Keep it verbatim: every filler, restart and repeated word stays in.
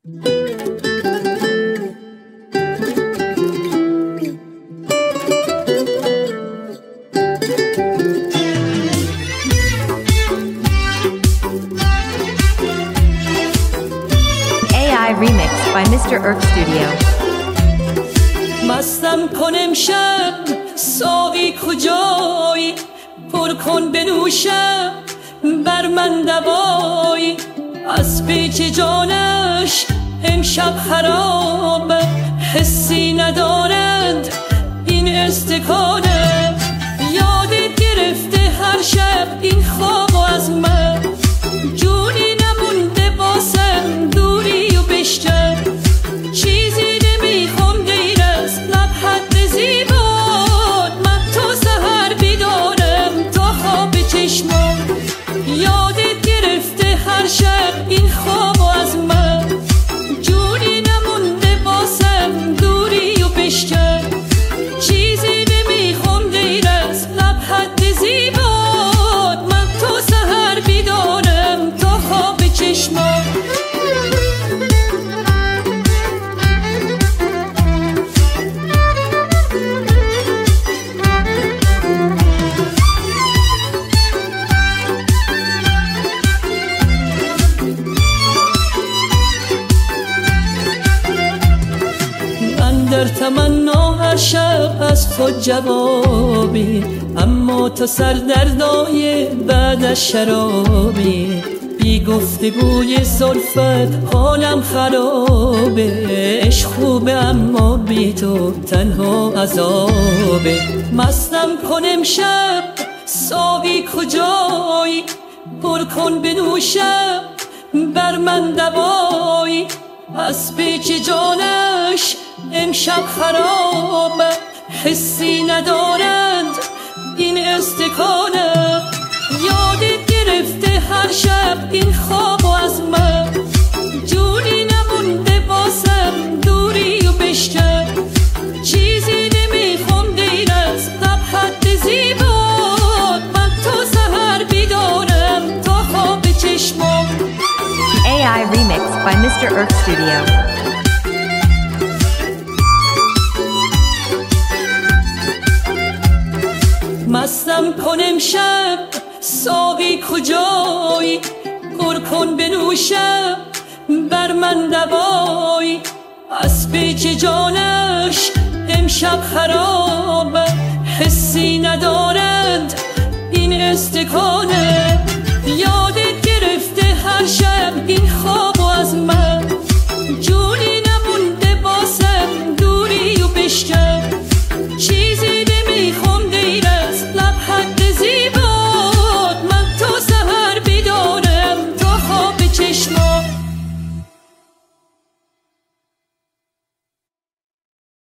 Remix by Mister Irk Studio. مستم کن امشب ساقی کجایی، پر کن بنوشم بر من دوایی. از پیچ جانش امشب خراب، حسی ندارند این استکانه. یادت گرفته هر شب این خواب و از من، جونی نمونده باسم دوری و بشتر. چیزی نمیخوام غیر از لبخند زیبات، من تا سحر بیدارم تا خواب چشمام. یادت گرفته هر شب این خواب و از من، جونی نمونده باسم دوری و بشتر. چیزی نمیخوام غیر از لبخند زیبات، من تا سحر بیدارم تا خواب چشمام. در تمنا هر شب از خود جوابی، اما تو سردردای بعد از شرابی. بی گفتگوی زلفت حالم خرابه، عشق خوبه اما بی تو تنها عذابه. مستم کن امشب ساقی کجایی، پر کن بنوشم بر من دوایی. از پیچ جانش امشب خراب، حسی ندارند این استکانه. یادت گرفته هر شب این خواب و از من، جونی نمونده باسم دوری و بشتر. چیزی نمیخوام غیر از لبخند زیبات، من تا سحر بیدارم تا خواب چشمام. A I Remix by Mister Irk Studio. مستم کن امشب ساقی کجایی، پر کن بنوشم بر من دوایی. از پیچ جانش امشب خراب، حسی ندارند این استکانه. یادت گرفته هر شب این خواب